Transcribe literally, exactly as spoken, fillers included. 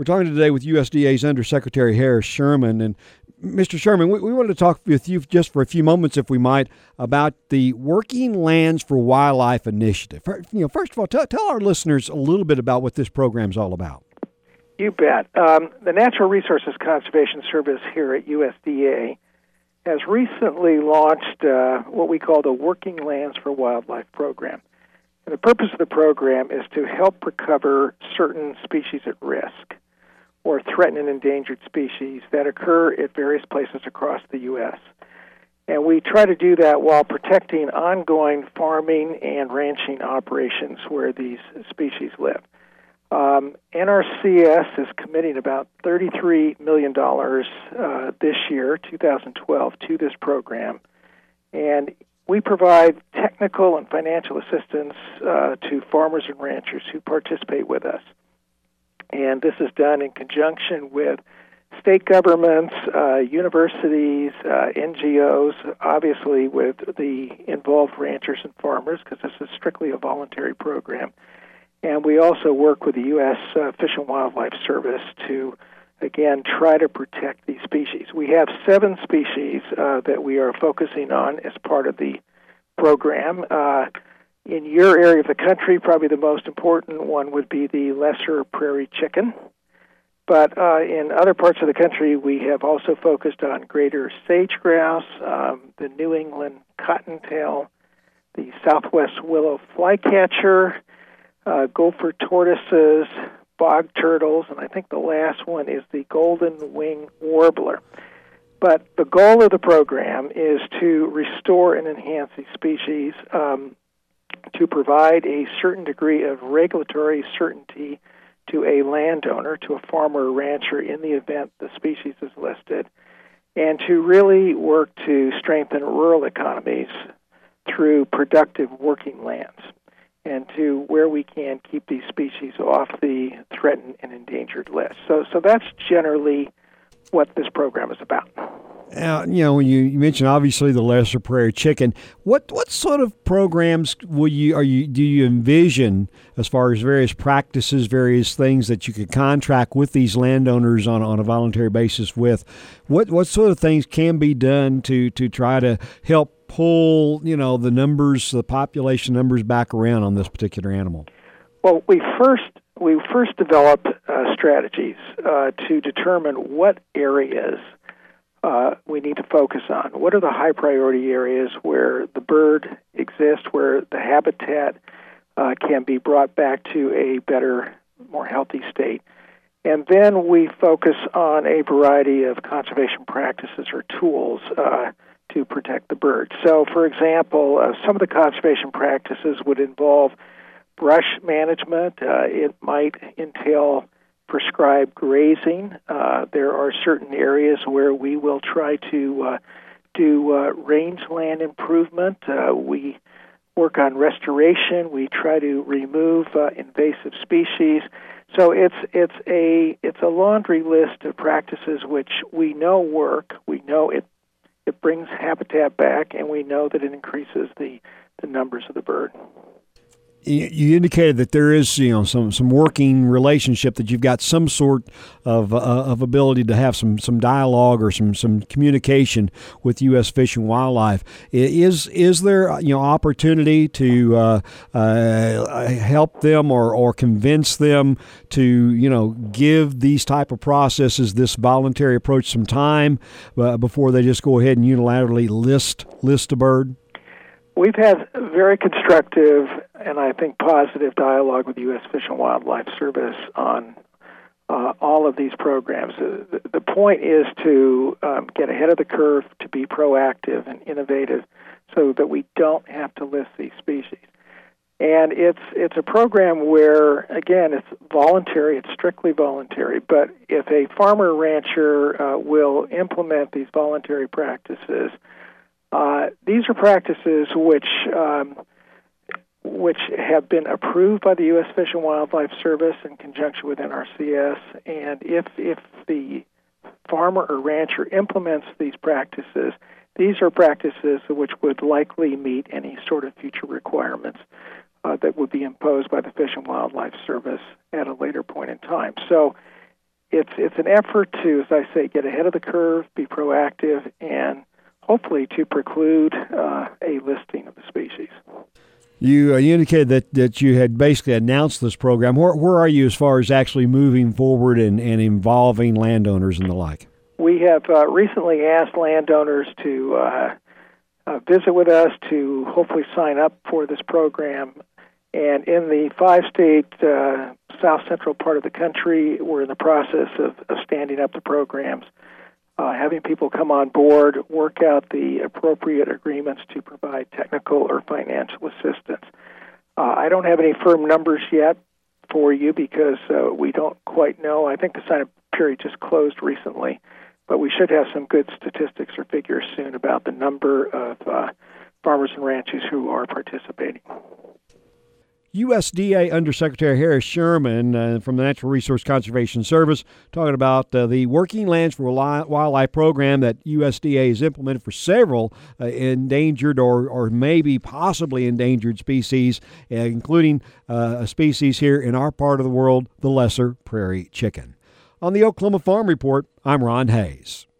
We're talking today with U S D A's Undersecretary Harris Sherman. And Mister Sherman, we, we wanted to talk with you just for a few moments, if we might, about the Working Lands for Wildlife Initiative. You know, first of all, tell, tell our listeners a little bit about what this program is all about. You bet. Um, the Natural Resources Conservation Service here at U S D A has recently launched uh, what we call the Working Lands for Wildlife program. And the purpose of the program is to help recover certain species at risk or threatened and endangered species that occur at various places across the U S. And we try to do that while protecting ongoing farming and ranching operations where these species live. Um, N R C S is committing about thirty-three million dollars uh, this year, two thousand twelve, to this program. And we provide technical and financial assistance uh, to farmers and ranchers who participate with us. And this is done in conjunction with state governments, uh, universities, uh, N G Os, obviously with the involved ranchers and farmers, because this is strictly a voluntary program. And we also work with the U S Uh, Fish and Wildlife Service to, again, try to protect these species. We have seven species uh, that we are focusing on as part of the program. Uh, In your area of the country, probably the most important one would be the lesser prairie chicken. But uh, in other parts of the country, we have also focused on greater sage-grouse, um, the New England cottontail, the southwest willow flycatcher, uh, gopher tortoises, bog turtles, and I think the last one is the golden wing warbler. But the goal of the program is to restore and enhance these species, um, to provide a certain degree of regulatory certainty to a landowner, to a farmer or rancher in the event the species is listed, and to really work to strengthen rural economies through productive working lands, and to, where we can, keep these species off the threatened and endangered list. So, so that's generally what this program is about. Uh, you know, you, you mentioned obviously the lesser prairie chicken. What what sort of programs will you are you do you envision as far as various practices, various things that you could contract with these landowners on, on a voluntary basis with? What what sort of things can be done to to try to help pull, you know, the numbers, the population numbers back around on this particular animal? Well, we first we first developed uh, strategies uh, to determine what areas Uh, we need to focus on. What are the high priority areas where the bird exists, where the habitat uh, can be brought back to a better, more healthy state? And then we focus on a variety of conservation practices or tools uh, to protect the bird. So, for example, uh, some of the conservation practices would involve brush management. Uh, it might entail prescribed grazing. Uh, there are certain areas where we will try to uh, do uh, rangeland improvement. Uh, we work on restoration. We try to remove uh, invasive species. So it's it's a it's a laundry list of practices which we know work. We know it it brings habitat back, and we know that it increases the, the numbers of the bird. You indicated that there is, you know, some, some working relationship, that you've got some sort of uh, of ability to have some, some dialogue or some, some communication with U S Fish and Wildlife. Is is there, you know, opportunity to uh, uh, help them or, or convince them to, you know, give these type of processes, this voluntary approach, some time uh, before they just go ahead and unilaterally list list a bird? We've had very constructive and I think positive dialogue with the U S Fish and Wildlife Service on uh, all of these programs. Uh, the, the point is to um, get ahead of the curve, to be proactive and innovative so that we don't have to list these species. And it's it's a program where, again, it's voluntary, it's strictly voluntary, but if a farmer rancher uh, will implement these voluntary practices, Uh, these are practices which um, which have been approved by the U S Fish and Wildlife Service in conjunction with N R C S, and if if the farmer or rancher implements these practices, these are practices which would likely meet any sort of future requirements uh, that would be imposed by the Fish and Wildlife Service at a later point in time. So it's it's an effort to, as I say, get ahead of the curve, be proactive, and hopefully to preclude uh, a listing of the species. You, uh, you indicated that, that you had basically announced this program. Where, where are you as far as actually moving forward and, and involving landowners and the like? We have uh, recently asked landowners to uh, uh, visit with us to hopefully sign up for this program. And in the five-state uh, south-central part of the country, we're in the process of, of standing up the programs, uh, having people come on board, work out the appropriate agreements to provide technical or financial assistance. Uh, I don't have any firm numbers yet for you because uh, we don't quite know. I think the sign-up period just closed recently, but we should have some good statistics or figures soon about the number of uh, farmers and ranchers who are participating. U S D A Undersecretary Harris Sherman uh, from the Natural Resource Conservation Service talking about uh, the Working Lands for Wildlife program that U S D A has implemented for several uh, endangered or, or maybe possibly endangered species, uh, including uh, a species here in our part of the world, the lesser prairie chicken. On the Oklahoma Farm Report, I'm Ron Hayes.